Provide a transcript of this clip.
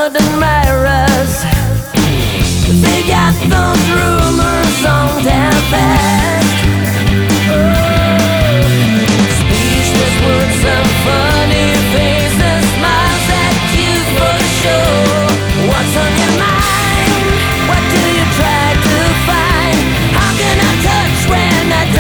blood admirers. They got those rumors on their fast. Speechless words and funny faces, smiles at you for the show.